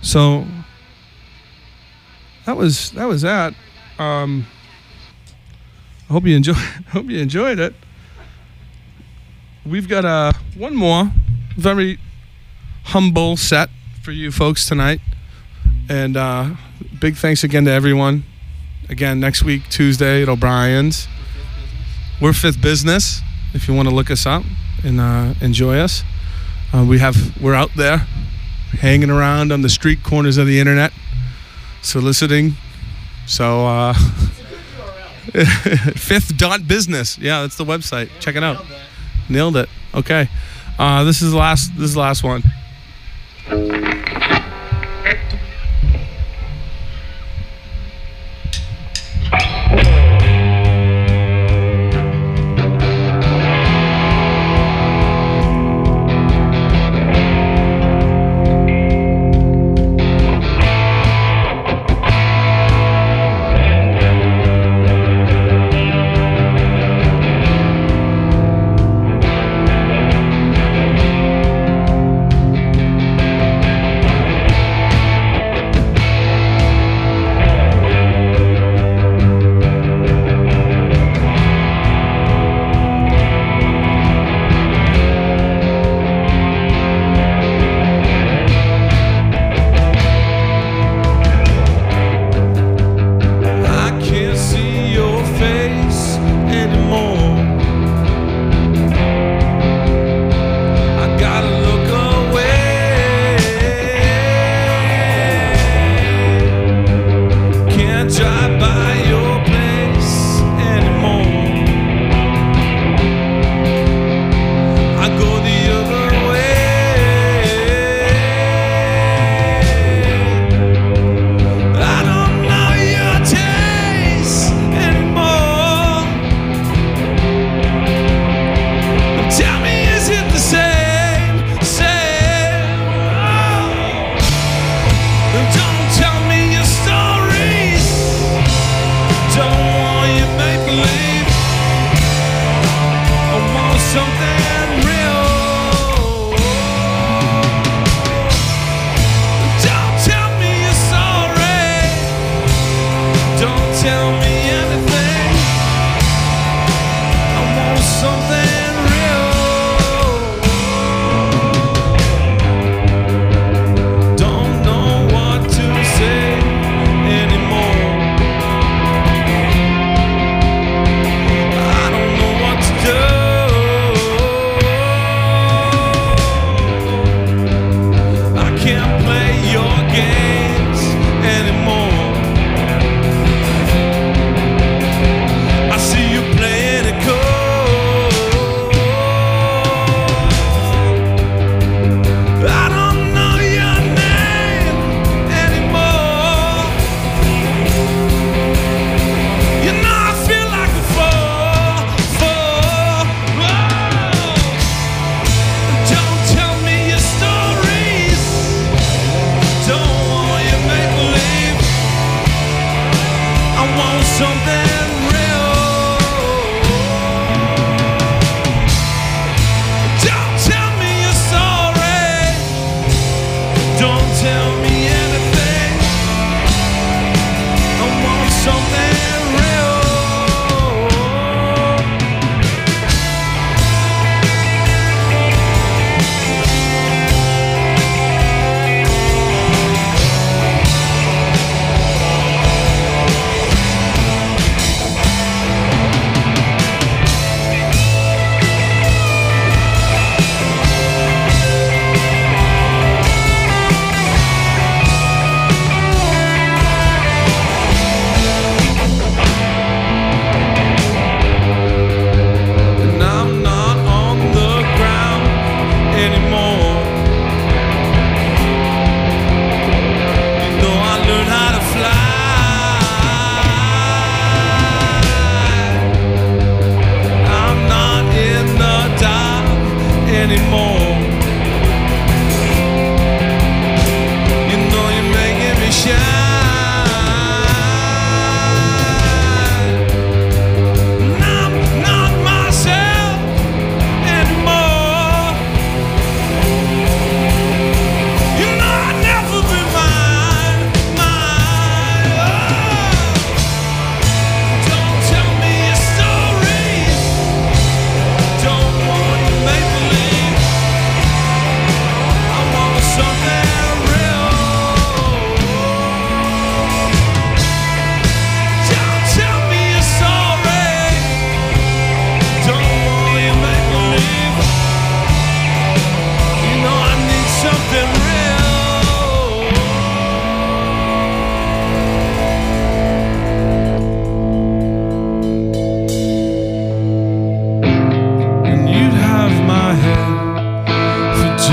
So that was that. I hope you enjoyed it. We've got one more very humble set for you folks tonight, and big thanks again to everyone. Again, next week Tuesday at O'Brien's. We're Fifth Business. If you want to look us up and enjoy us, we're out there hanging around on the street corners of the internet, soliciting. So fifth.business. Yeah, that's the website. Check it out. Nailed it. Okay. This is the last one.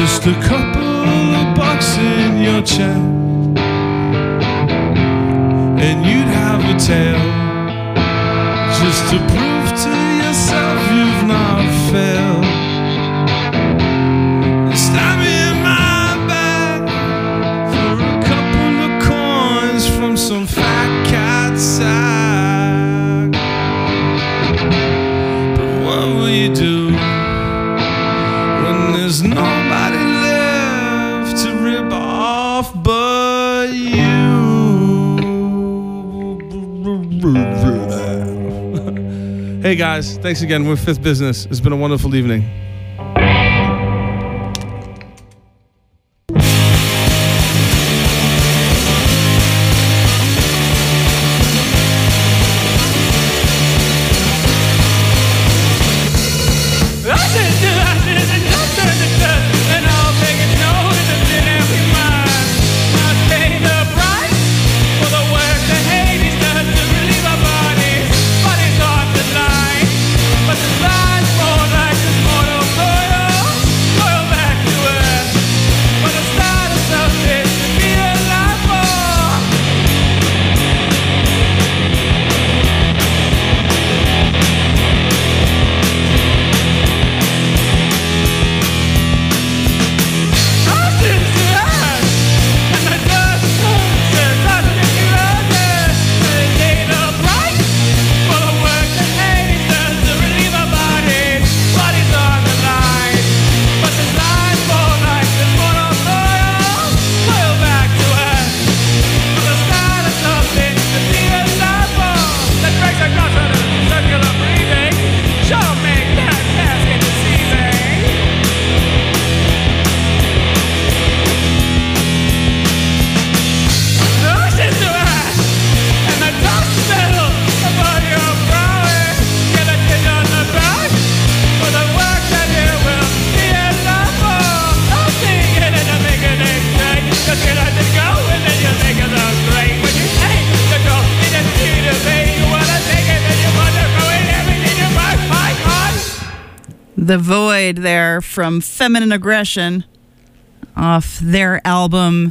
just a couple of bucks in your check, and you'd have a tale just to prove to yourself you've not failed. Stab me in my back for a couple of coins from some fat cat sack. But what will you do when there's nobody left to rip off but you? Hey guys, thanks again. We're Fifth Business. It's been a wonderful evening. The Void there from Feminine Aggression off their album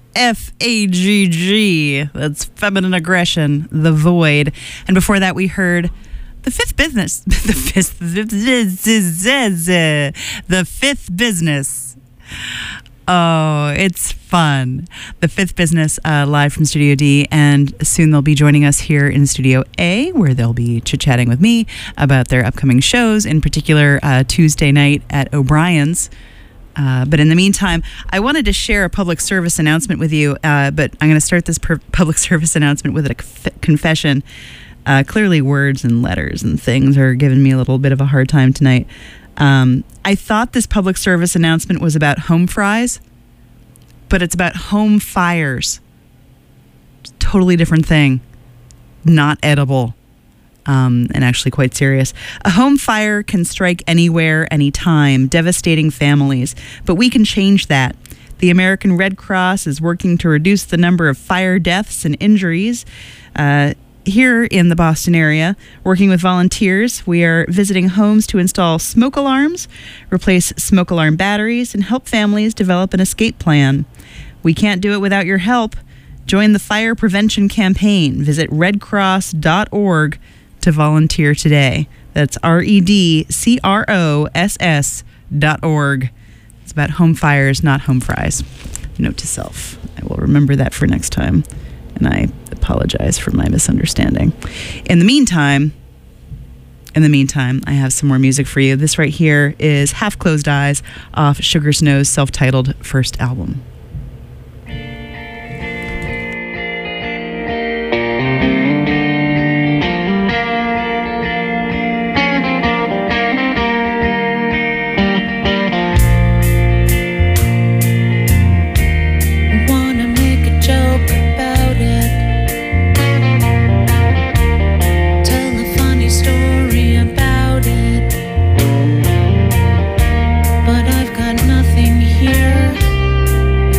FAGG. That's Feminine Aggression, The Void. And before that we heard The Fifth Business. The Fifth Business. Oh, it's fun. The Fifth Business live from Studio D, and soon they'll be joining us here in Studio A, where they'll be chit-chatting with me about their upcoming shows, in particular Tuesday night at O'Brien's. But in the meantime, I wanted to share a public service announcement with you, but I'm going to start this public service announcement with a confession. Clearly words and letters and things are giving me a little bit of a hard time tonight. I thought this public service announcement was about home fries, but it's about home fires. It's a totally different thing. Not edible. And actually quite serious. A home fire can strike anywhere, anytime, devastating families. But we can change that. The American Red Cross is working to reduce the number of fire deaths and injuries. Here in the Boston area, working with volunteers, we are visiting homes to install smoke alarms, replace smoke alarm batteries, and help families develop an escape plan. We can't do it without your help. Join the fire prevention campaign. Visit redcross.org to volunteer today. That's redcross.org. It's about home fires, not home fries. Note to self. I will remember that for next time. And I apologize for my misunderstanding. In the meantime, I have some more music for you. This right here is Half Closed Eyes off Sugar Snow's self-titled first album. But I've got nothing here.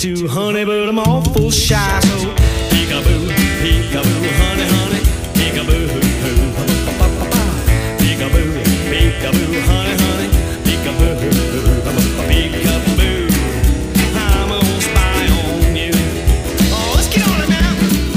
to, honey, but I'm awful shy. So peekaboo, peekaboo, honey, honey, peekaboo, peekaboo, peekaboo, honey, honey, peekaboo, peekaboo. I'm gonna spy on you. Oh, let's get on it now.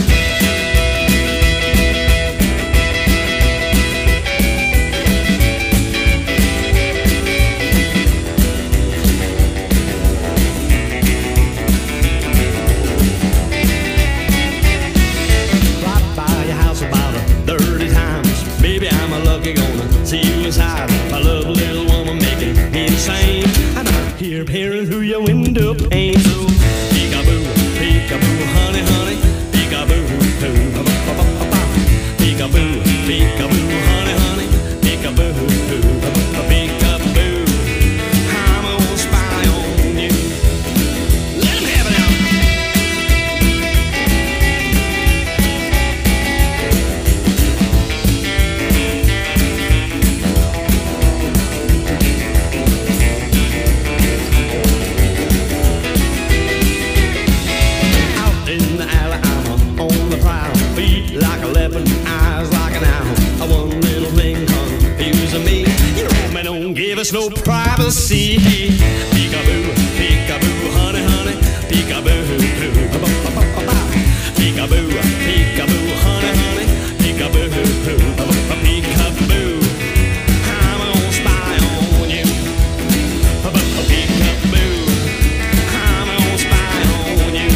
Gonna see you inside. My love, little woman, making me insane. I'm out here peering through your window pane. So peekaboo, peekaboo, honey, honey, peekaboo, peekaboo, peekaboo, honey, honey, peekaboo, peekaboo. I'm gonna spy on you. Let him have it out. Like a leopard, eyes like an owl. One little thing confusing me. You know, man, don't give us no privacy. Peekaboo, peekaboo, honey, honey, peekaboo, peekaboo, peekaboo, honey, honey, peekaboo, peekaboo. I'm gonna spy on you. Peekaboo, I'm gonna spy on you.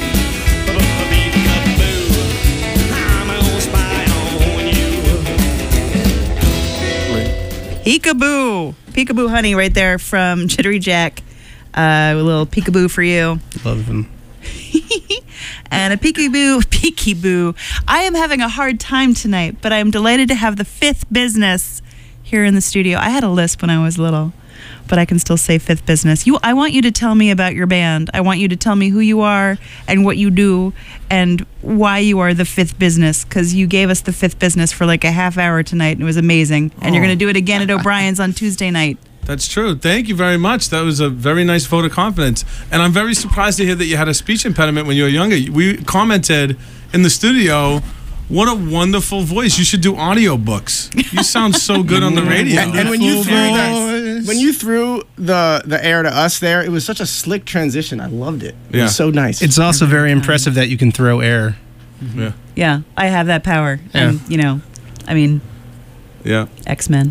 Peekaboo. Peekaboo honey right there from Jittery Jack. A little peekaboo for you. Love him. And a peekaboo. I am having a hard time tonight, but I am delighted to have the Fifth Business here in the studio. I had a lisp when I was little, but I can still say Fifth Business. I want you to tell me about your band. I want you to tell me who you are and what you do and why you are the Fifth Business, because you gave us the Fifth Business for like a half hour tonight, and it was amazing. And you're going to do it again at O'Brien's on Tuesday night. That's true. Thank you very much. That was a very nice vote of confidence. And I'm very surprised to hear that you had a speech impediment when you were younger. We commented in the studio, what a wonderful voice. You should do audiobooks. You sound so good on the radio. And when you threw the air to us there, it was such a slick transition. I loved it. It was so nice. It's also very impressive that you can throw air. Yeah. Yeah, I have that power. Yeah. And, Yeah. X-Men,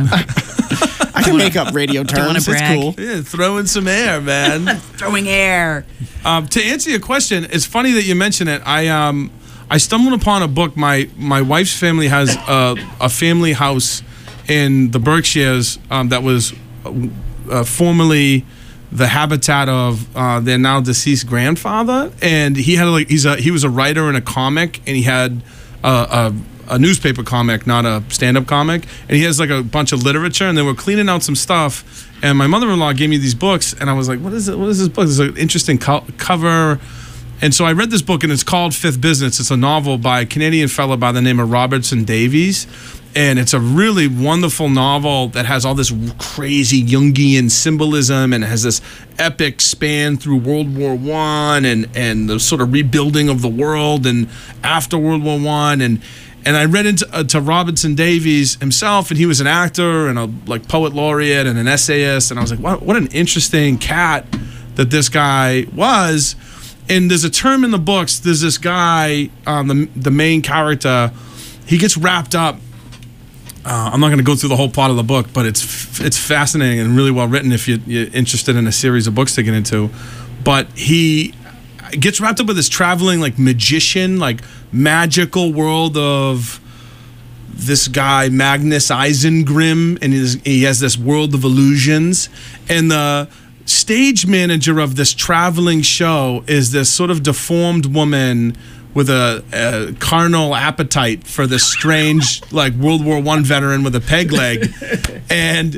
I can make up radio terms. It's cool. Yeah, throwing some air, man. Throwing air. To answer your question, it's funny that you mention it. I stumbled upon a book. My wife's family has a family house in the Berkshires that was formerly the habitat of their now deceased grandfather, and he had he was a writer in a comic, and he had a newspaper comic, not a stand-up comic, and he has like a bunch of literature, and they were cleaning out some stuff, and my mother-in-law gave me these books, and I was like, what is this book? There's an interesting cover. And so I read this book, and it's called Fifth Business. It's a novel by a Canadian fellow by the name of Robertson Davies. And it's a really wonderful novel that has all this crazy Jungian symbolism, and it has this epic span through World War I and the sort of rebuilding of the world and after World War I. And I read into Robertson Davies himself, and he was an actor and a poet laureate and an essayist. And I was like, what an interesting cat that this guy was. And there's a term in the books. There's this guy, the main character. He gets wrapped up. I'm not going to go through the whole plot of the book, but it's fascinating and really well written if you're interested in a series of books to get into. But he gets wrapped up with this traveling magician, magical world of this guy Magnus Isengrim, and he has this world of illusions. And the stage manager of this traveling show is this sort of deformed woman with a carnal appetite for this strange World War I veteran with a peg leg, and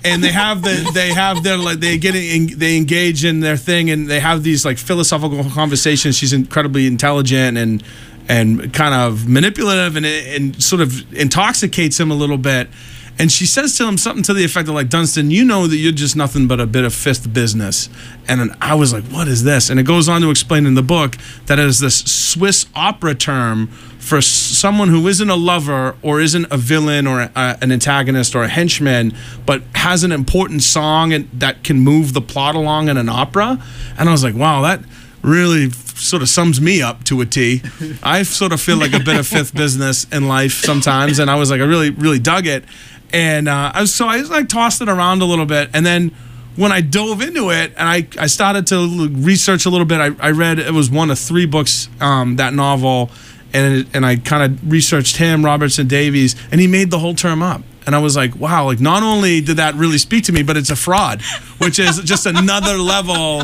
they engage in their thing, and they have these philosophical conversations. She's incredibly intelligent and kind of manipulative, and sort of intoxicates him a little bit. And she says to him something to the effect of like, Dunstan, you know that you're just nothing but a bit of fifth business. And then I was like, what is this? And it goes on to explain in the book that it is this Swiss opera term for someone who isn't a lover or isn't a villain or an antagonist or a henchman, but has an important song and that can move the plot along in an opera. And I was like, wow, that really sort of sums me up to a T. I sort of feel like a bit of fifth business in life sometimes, and I was like, I really, really dug it. And I like tossed it around a little bit, and then when I dove into it and I started to research a little bit, I read, it was one of 3 books, that novel, and I kind of researched him, Robertson Davies, and he made the whole term up. And I was like, wow, like not only did that really speak to me, but it's a fraud, which is just another level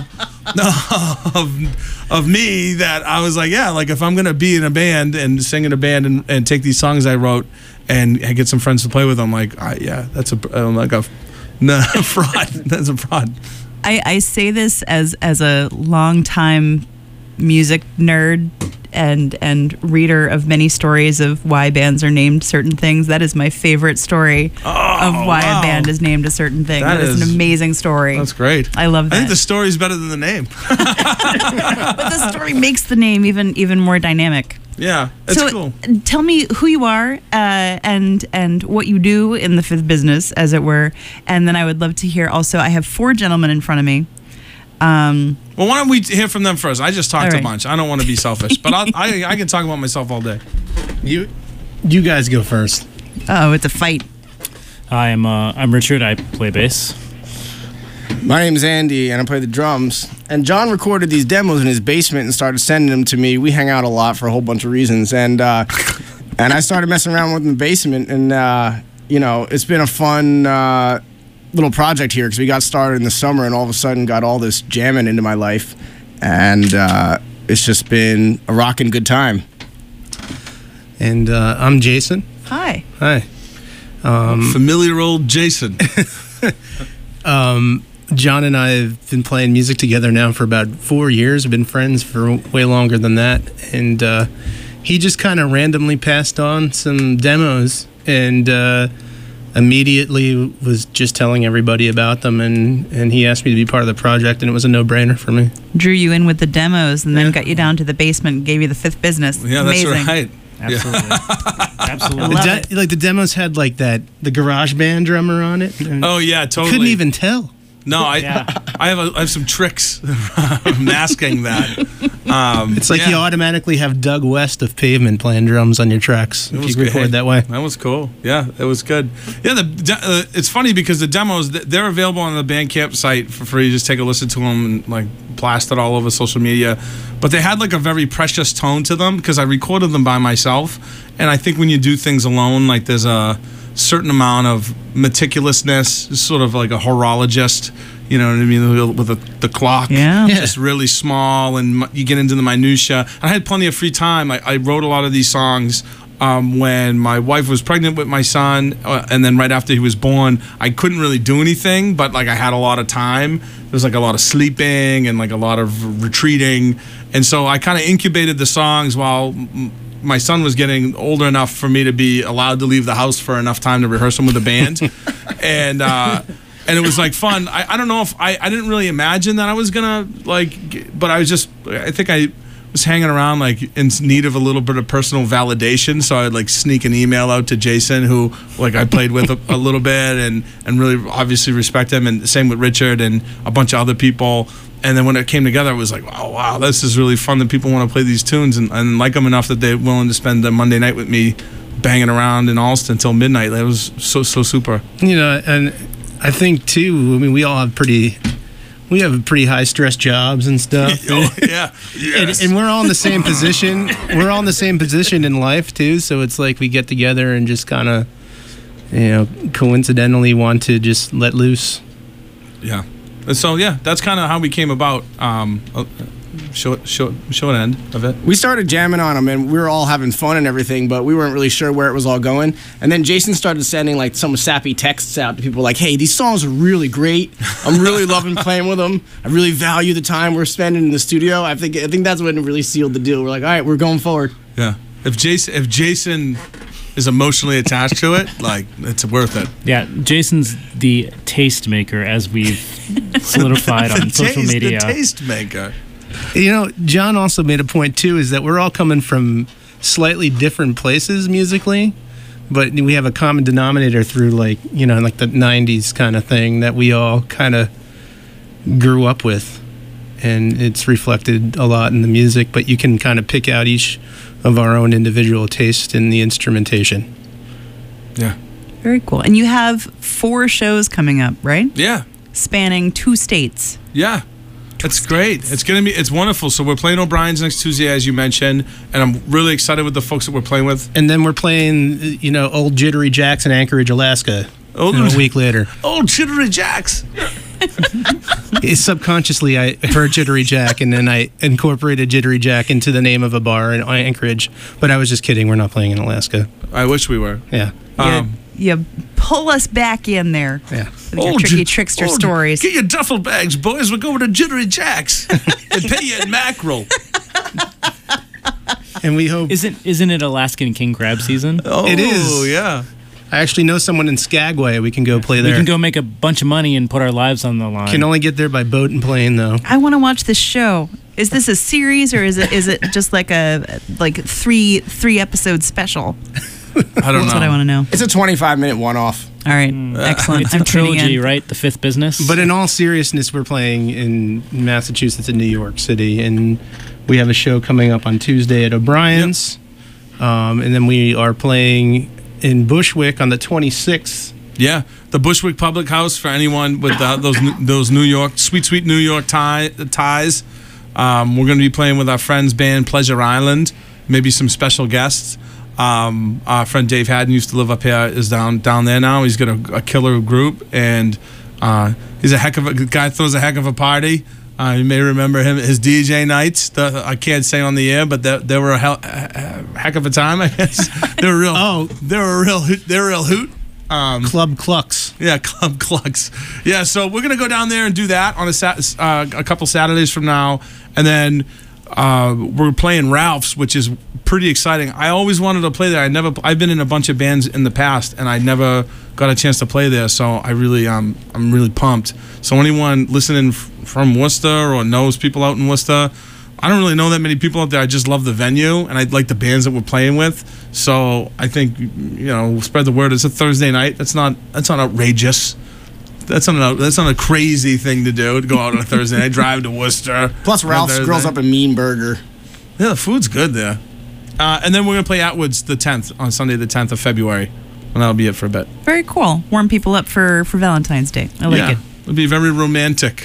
of me that I was like, yeah, like if I'm going to be in a band and sing in a band and take these songs I wrote and get some friends to play with them, like, yeah, that's a fraud. That's a fraud. I say this as a longtime music nerd and reader of many stories of why bands are named certain things. That is my favorite story of why a band is named a certain thing. That is an amazing story. That's great. I love that. I think the story's better than the name. But the story makes the name even more dynamic. Yeah, it's cool. Tell me who you are and what you do in the fifth business, as it were. And then I would love to hear also, I have 4 gentlemen in front of me. Well, why don't we hear from them first? I just talked a bunch. I don't want to be selfish, but I can talk about myself all day. You guys go first. Oh, it's a fight. Hi, I'm Richard. I play bass. My name's Andy, and I play the drums. And John recorded these demos in his basement and started sending them to me. We hang out a lot for a whole bunch of reasons, and I started messing around with them in the basement, and it's been a fun little project here because we got started in the summer and all of a sudden got all this jamming into my life, and it's just been a rockin' good time. And I'm Jason. Hi. Familiar old Jason. John and I have been playing music together now for about 4 years. We've been friends for way longer than that, and he just kind of randomly passed on some demos and immediately was just telling everybody about them, and he asked me to be part of the project, and it was a no-brainer for me. Drew you in with the demos and then got you down to the basement and gave you the fifth business. Yeah, amazing. That's right. Absolutely. Absolutely. Love The demos had like the garage band drummer on it. Oh yeah, totally. Couldn't even tell. No, I have some tricks masking that. It's like you automatically have Doug West of Pavement playing drums on your tracks if you record that way. That was cool. Yeah, it was good. Yeah, it's funny because the demos, they're available on the Bandcamp site for free. Just take a listen to them and like blast it all over social media. But they had like a very precious tone to them because I recorded them by myself. And I think when you do things alone, like there's a certain amount of meticulousness, sort of like a horologist, you know what I mean, with the clock, just really small, and you get into the minutia. I had plenty of free time. I wrote a lot of these songs when my wife was pregnant with my son, and then right after he was born. I couldn't really do anything, but like I had a lot of time. There was like a lot of sleeping and like a lot of retreating, and so I kind of incubated the songs while my son was getting older enough for me to be allowed to leave the house for enough time to rehearse them with the band. And it was like fun. I don't know if I didn't really imagine that I was gonna but I think I was hanging around like in need of a little bit of personal validation, so I'd like sneak an email out to Jason, who like I played with a little bit and really obviously respect him, and same with Richard and a bunch of other people. And then when it came together, it was like, oh, wow, this is really fun that people want to play these tunes and like them enough that they're willing to spend the Monday night with me banging around in Allston until midnight. That was so super. You know, and I think, too, I mean, we have pretty high stress jobs and stuff. Oh, yeah. Yes. And we're all in the same position. We're all in the same position in life, too. So it's like we get together and just kind of, coincidentally want to just let loose. Yeah. And so, yeah, that's kind of how we came about. Short end of it. We started jamming on them, and we were all having fun and everything, but we weren't really sure where it was all going. And then Jason started sending like some sappy texts out to people like, hey, these songs are really great. I'm really loving playing with them. I really value the time we're spending in the studio. I think that's when it really sealed the deal. We're like, all right, we're going forward. Yeah. If Jason is emotionally attached to it, like it's worth it. Yeah, Jason's the taste maker, as we've solidified on social media. The taste maker. You know, John also made a point too, is that we're all coming from slightly different places musically, but we have a common denominator through like the 90s kind of thing that we all kind of grew up with, and it's reflected a lot in the music, but you can kind of pick out each of our own individual taste in the instrumentation. Yeah. Very cool. And you have 4 shows coming up, right? Yeah. Spanning 2 states. Yeah. That's great. It's wonderful. So we're playing O'Brien's next Tuesday, as you mentioned, and I'm really excited with the folks that we're playing with. And then we're playing, Old Jittery Jacks in Anchorage, Alaska. A week later. Old Jittery Jacks. Subconsciously, I heard Jittery Jack, and then I incorporated Jittery Jack into the name of a bar in Anchorage. But I was just kidding. We're not playing in Alaska. I wish we were. Yeah. You pull us back in there. Yeah. With your tricky trickster stories. Get your duffel bags, boys. We're going to Jittery Jacks and pay you in mackerel. And we hope... Isn't it Alaskan king crab season? Oh, it is. Yeah. I actually know someone in Skagway. We can go play there. We can go make a bunch of money and put our lives on the line. Can only get there by boat and plane, though. I want to watch this show. Is this a series or is it just like a three episode special? I don't know. That's what I want to know. It's a 25-minute one-off. All right, excellent. It's I'm a tuning trilogy, in. right? The Fifth Business. But in all seriousness, we're playing in Massachusetts and New York City, and we have a show coming up on Tuesday at O'Brien's, and then we are playing in Bushwick on the 26th. Yeah, the Bushwick Public House for anyone with those New York sweet New York ties. We're going to be playing with our friends band Pleasure Island, maybe some special guests. Our friend Dave Haddon used to live up here, is down there now. He's got a killer group, and he's a heck of a guy. Throws a heck of a party. You may remember him, his DJ nights. I can't say on the air, but they were a heck of a time, I guess. They were real. They were a real hoot. Club Clucks. Yeah, Club Clucks. Yeah, so we're gonna go down there and do that on a couple Saturdays from now, and then we're playing Ralph's, which is pretty exciting. I always wanted to play there. I've been in a bunch of bands in the past, and I never got a chance to play there. So I'm really pumped. So anyone listening from Worcester or knows people out in Worcester, I don't really know that many people out there. I just love the venue, and I like the bands that we're playing with. So I think spread the word. It's a Thursday night. That's not outrageous. That's not a crazy thing to do, to go out on a Thursday night, drive to Worcester. Plus, Ralph's grills up a mean burger. Yeah, the food's good there. And then we're going to play Atwood's the 10th, on Sunday the 10th of February. And that'll be it for a bit. Very cool. Warm people up for Valentine's Day. I like it. It'll be very romantic.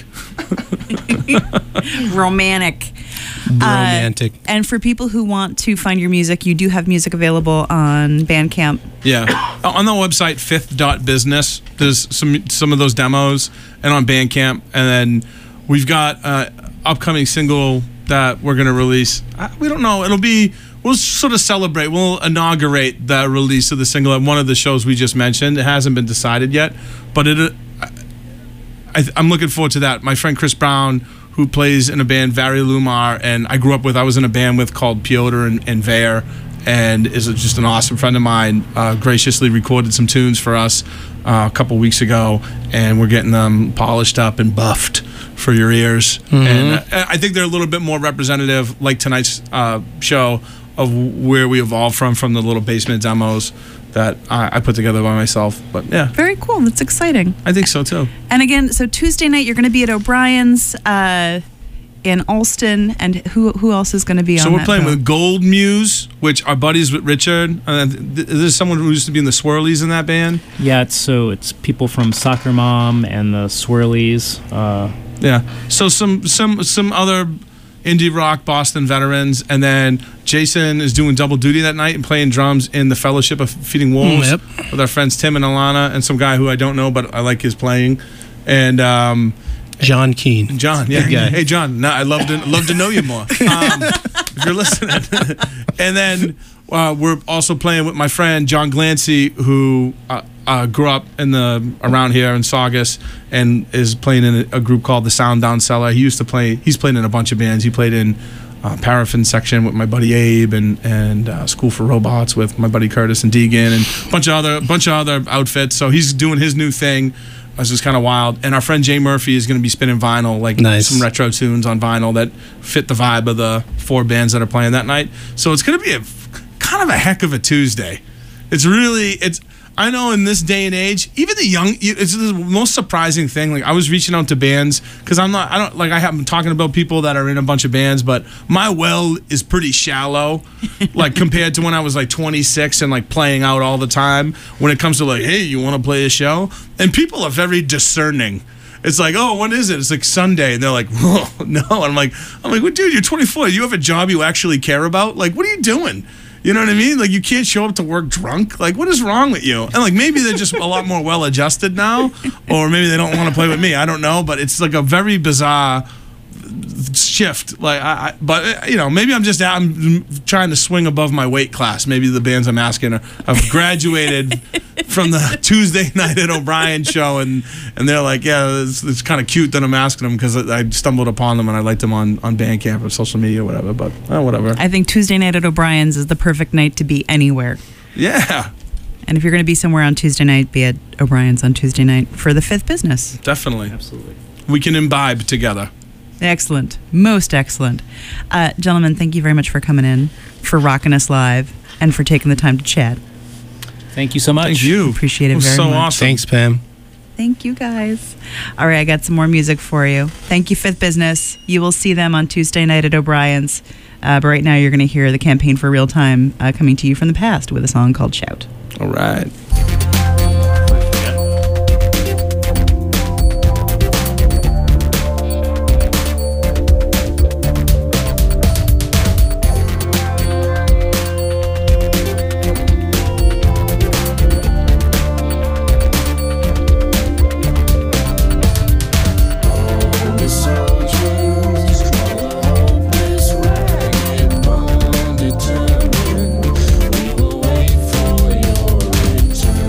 Romantic. Romantic. And for people who want to find your music, you do have music available on Bandcamp. Yeah. On the website, fifth.business, there's some of those demos, and on Bandcamp. And then we've got an upcoming single that we're going to release. We don't know. We'll sort of celebrate. We'll inaugurate the release of the single at one of the shows we just mentioned. It hasn't been decided yet, but I'm looking forward to that. My friend Chris Brown, who plays in a band, Vari Lumar, and I was in a band with called Piotr and Vare, and is just an awesome friend of mine, graciously recorded some tunes for us a couple weeks ago, and we're getting them polished up and buffed for your ears. Mm-hmm. And I think they're a little bit more representative, like tonight's show, of where we evolved from the little basement demos that I put together by myself. But yeah. Very cool. That's exciting. I think so too. And again, so Tuesday night you're going to be at O'Brien's in Alston, and who else is going to be on that? So we're playing bill? with Gold Muse, which are buddies with Richard. There's someone who used to be in the Swirlies in that band. Yeah, it's people from Soccer Mom and the Swirlies. Yeah. So some other indie rock Boston veterans, and then Jason is doing double duty that night and playing drums in the Fellowship of Feeding Wolves with our friends Tim and Alana and some guy who I don't know, but I like his playing, and John Keane. John, yeah. Hey, John, I'd love to know you more if you're listening. And then we're also playing with my friend John Glancy, who grew up around here in Saugus and is playing in a group called the Sound Down Cellar. He's played in a bunch of bands. He played in Paraffin section with my buddy Abe, and School for Robots with my buddy Curtis and Deegan, and a bunch of other outfits. So he's doing his new thing. This is kind of wild. And our friend Jay Murphy is going to be spinning vinyl, like some retro tunes on vinyl that fit the vibe of the 4 bands that are playing that night. So it's going to be kind of a heck of a Tuesday. I know in this day and age, even the young, it's the most surprising thing. Like I was reaching out to bands because I'm talking about people that are in a bunch of bands, but my well is pretty shallow, like compared to when I was like 26 and like playing out all the time. When it comes to like, hey, you want to play a show? And people are very discerning. It's like, oh, when is it? It's like Sunday, and they're like, oh, no. And I'm like, well, dude, you're 24. You have a job you actually care about. Like, what are you doing? You know what I mean? Like, you can't show up to work drunk. Like, what is wrong with you? And, like, maybe they're just a lot more well-adjusted now, or maybe they don't want to play with me. I don't know, but it's, like, a very bizarre shift. Like, but, you know, maybe I'm trying to swing above my weight class. Maybe the bands I'm asking have graduated from the Tuesday night at O'Brien show, and they're like, yeah, it's kind of cute that I'm asking them because I stumbled upon them and I liked them on Bandcamp or social media or whatever, but whatever. I think Tuesday night at O'Brien's is the perfect night to be anywhere. Yeah. And if you're going to be somewhere on Tuesday night, be at O'Brien's on Tuesday night for the 5th business. Definitely. Absolutely. We can imbibe together. Excellent. Most excellent. Gentlemen, thank you very much for coming in, for rocking us live, and for taking the time to chat. Thank you so much. Thank you. Appreciate it very so much. Awesome. Thanks, Pam. Thank you, guys. All right, I got some more music for you. Thank you, 5th Business. You will see them on Tuesday night at O'Brien's. But right now, you're going to hear the Campaign for Real Time coming to you from the past with a song called Shout. All right. Determined, we will wait for your return.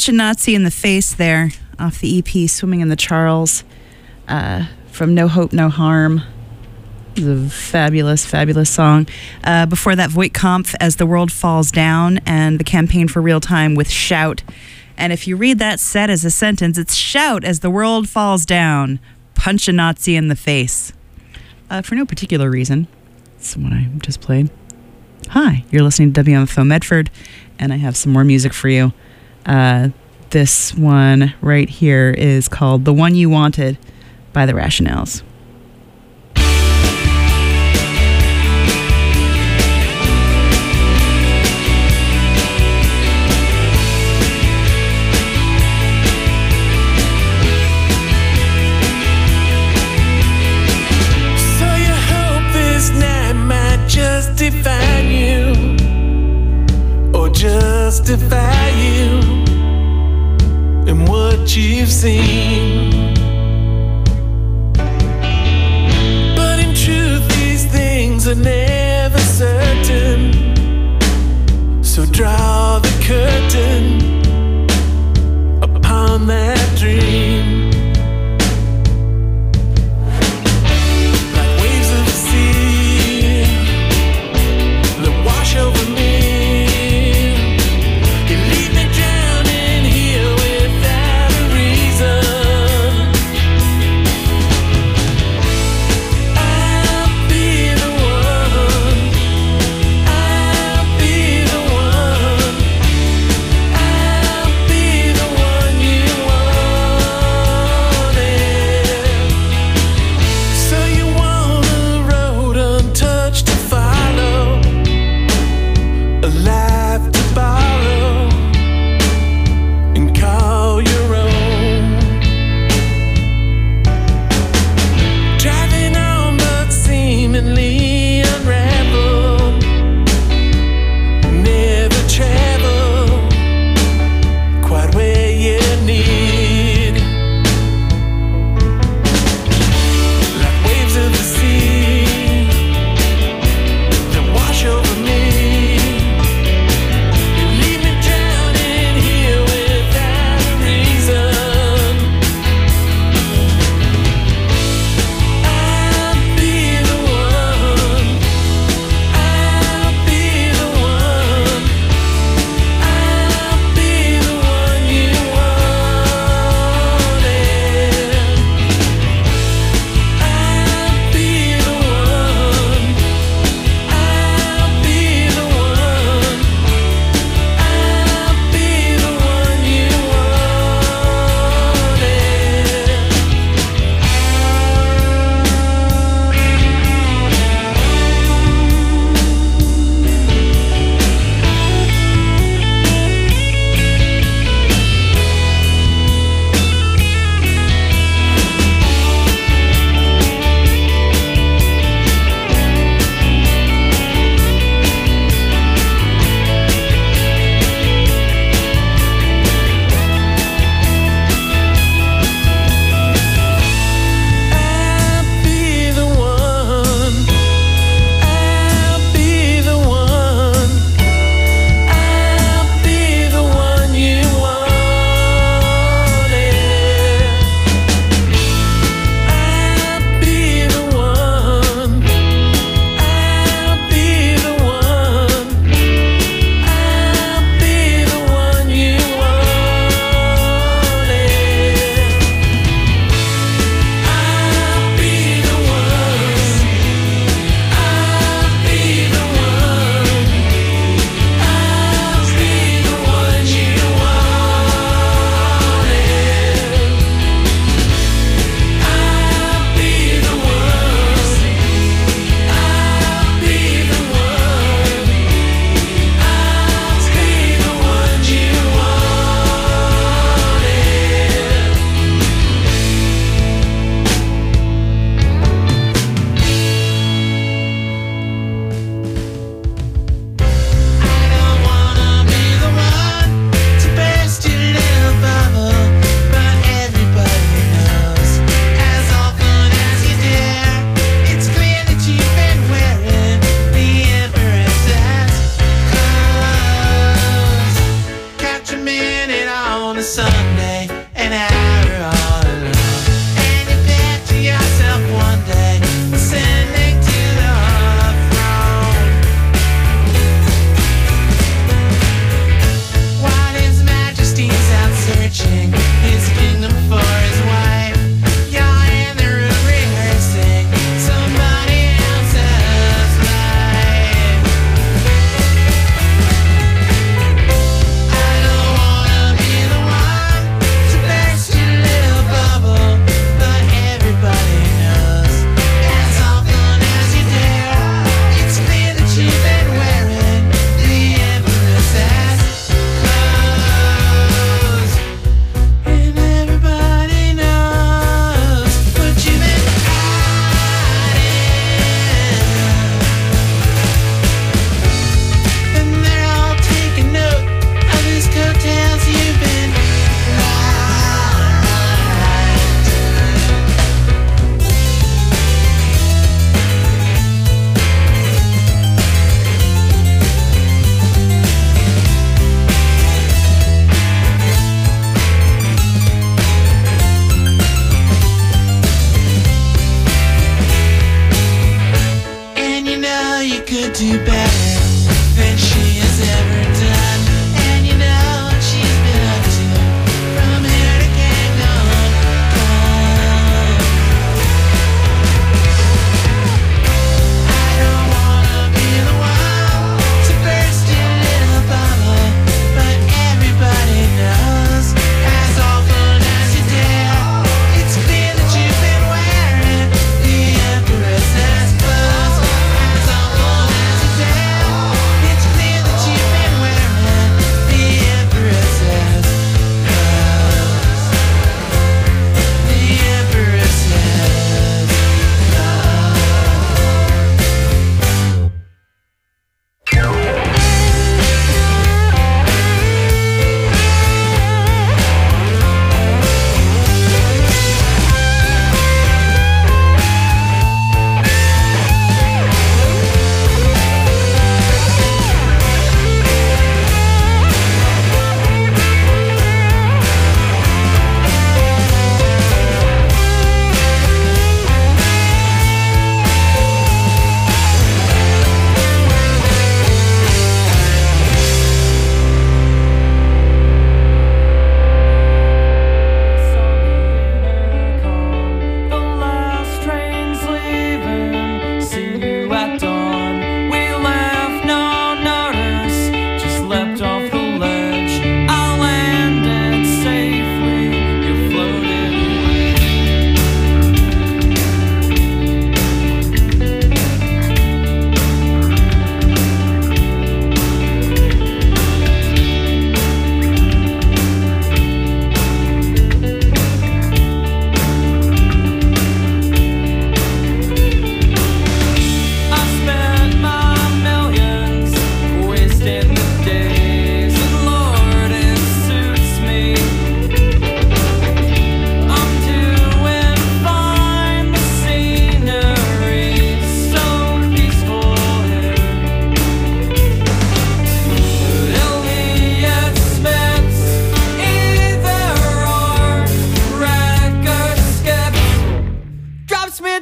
Punch a Nazi in the Face there off the EP Swimming in the Charles from No Hope, No Harm. It's a fabulous, fabulous song. Before that, Voight Kampf as The World Falls Down, and the Campaign for Real Time with Shout. And if you read that set as a sentence, it's Shout as the world falls down. Punch a Nazi in the face. For no particular reason. That's what I just played. Hi, you're listening to WMFO Medford, and I have some more music for you. This one right here is called The One You Wanted by The Rationales. Define you or justify you and what you've seen, but in truth these things are never certain, so draw the curtain upon that dream. Over me, you leave me drowning here without a reason. I'll be the one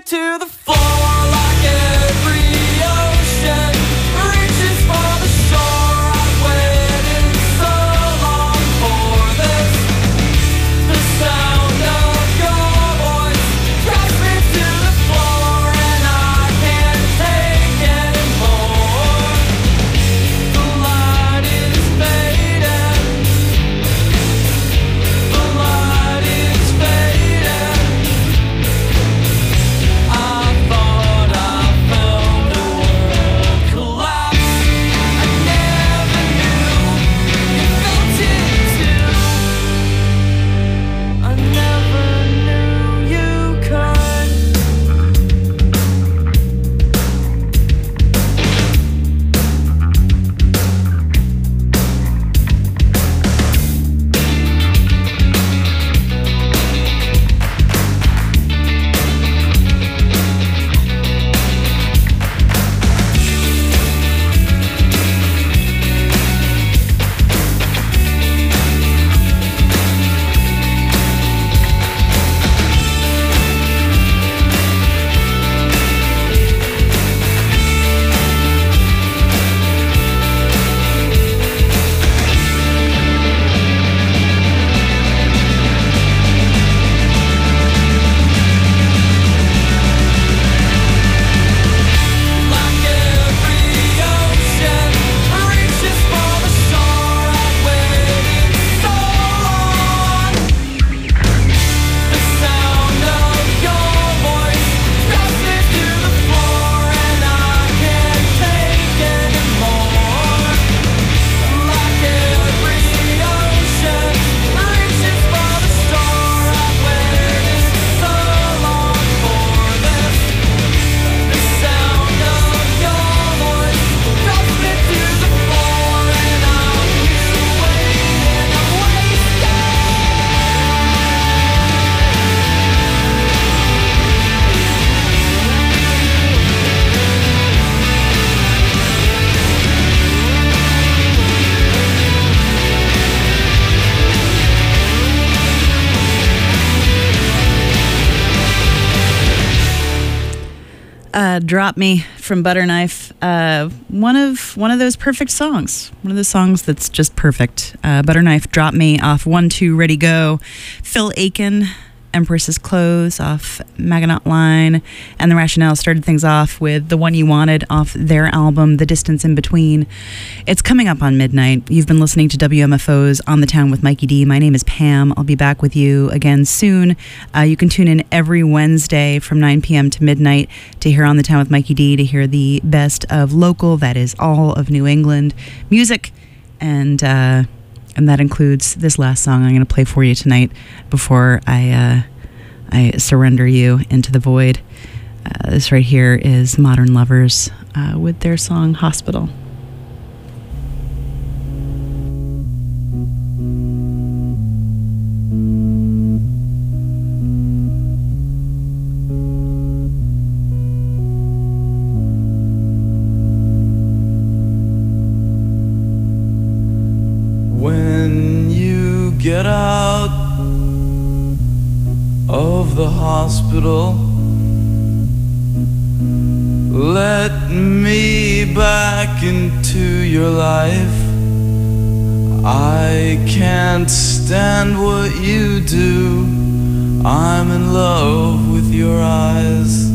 to the floor like every ocean reaches for the shore. I've waited so long for this. The sound of your voice drives me to the floor, and I can't take anymore. The light is fading. The light is fading. I thought I found the world collapse. I never knew you felt it too. I never knew you could. Like every ocean reaches for the shore, I've waited so long. The sound of your voice drives me to the floor, and I can't take anymore. Like every ocean reaches for the shore, I've waited so long for this. The sound of your voice drives me to the floor, and I'm here waiting, I'm wasted. Drop Me from Butterknife. One of those perfect songs. One of those songs that's just perfect. Butterknife, Drop Me off 1, 2, Ready Go. Phil Aiken, Empress's Clothes off Magonaut Line. And The Rationale started things off with The One You Wanted off their album, The Distance in Between. It's coming up on midnight. You've been listening to WMFO's On the Town with Mikey D. My name is Pam. I'll be back with you again soon. You can tune in every Wednesday from 9 p.m. to midnight to hear On the Town with Mikey D, to hear the best of local, that is all of New England music. And that includes this last song I'm going to play for you tonight before I surrender you into the void. This right here is Modern Lovers with their song Hospital. When you get out of the hospital, let me back into your life. I can't stand what you do. I'm in love with your eyes.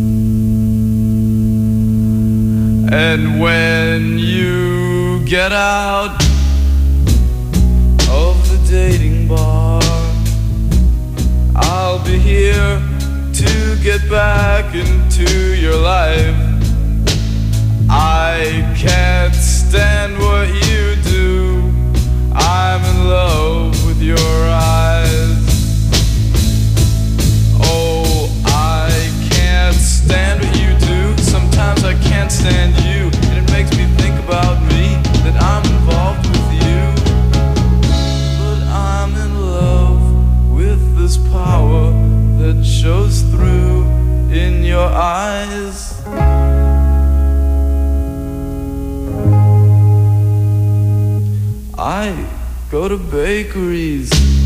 And when you get out of the dating bar, I'll be here to get back into your life. I can't stand what you do. I'm in love with your eyes. Oh, I can't stand what you do. Sometimes I can't stand you, and it makes me think about me, that I'm involved with you. But I'm in love with this power that shows through in your eyes. I go to bakeries